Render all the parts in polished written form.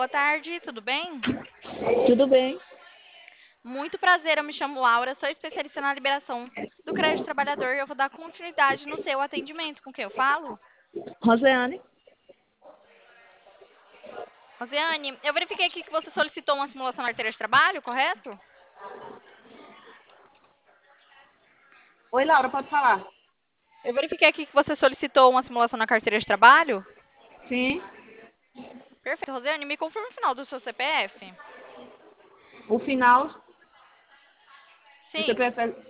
boa tarde, tudo bem? Tudo bem? Muito prazer, eu me chamo Laura, sou especialista na liberação do crédito trabalhador e eu vou dar continuidade no seu atendimento. Com quem eu falo? Roseane? Rosiane, eu verifiquei aqui que você solicitou uma simulação na carteira de trabalho, correto? Oi, Laura, pode falar? Eu verifiquei aqui que você solicitou uma simulação na carteira de trabalho. Sim. Perfeito, Rosiane, me confirma o final do seu CPF. O final do Sim, CPF é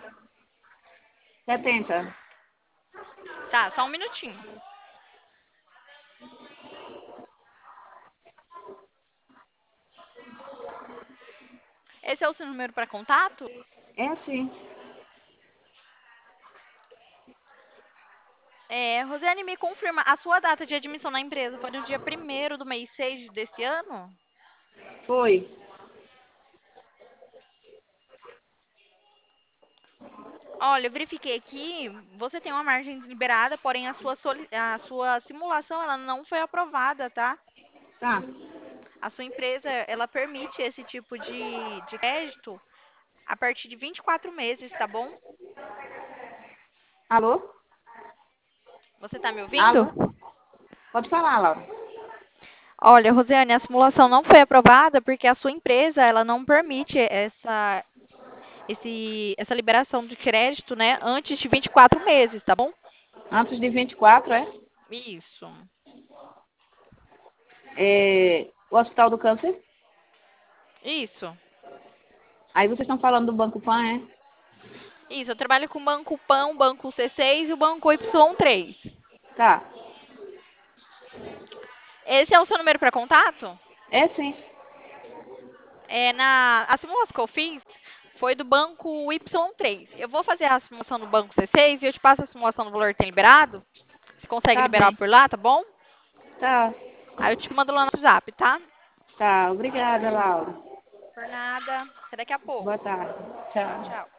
70. tá, só um minutinho. Esse é o seu número para contato? É assim. Rosiane, me confirma, a sua data de admissão na empresa foi no dia 1º do mês 6 desse ano? Foi. Olha, eu verifiquei aqui, você tem uma margem liberada, porém a sua simulação ela não foi aprovada, tá? Tá. A sua empresa, ela permite esse tipo de crédito a partir de 24 meses, tá bom? Alô? Você tá me ouvindo? Alô? Pode falar, Laura. Olha, Rosiane, a simulação não foi aprovada porque a sua empresa, ela não permite essa liberação de crédito, né, antes de 24 meses, tá bom? Antes de 24, é? Isso. O Hospital do Câncer. Isso. Aí vocês estão falando do Banco Pan, é? Isso, eu trabalho com o Banco PAN, o Banco C6 e o Banco Y3. Tá. Esse é o seu número para contato? É sim. A simulação que eu fiz foi do banco Y3. Eu vou fazer a simulação do banco C6 e eu te passo a simulação do valor que tem liberado. Você consegue Tá liberar bem. por lá, tá bom? Tá. Aí eu te mando lá no WhatsApp, tá? Tá. Obrigada, Laura. Por nada. Até daqui a pouco. Boa tarde. Tchau, Tchau. tchau.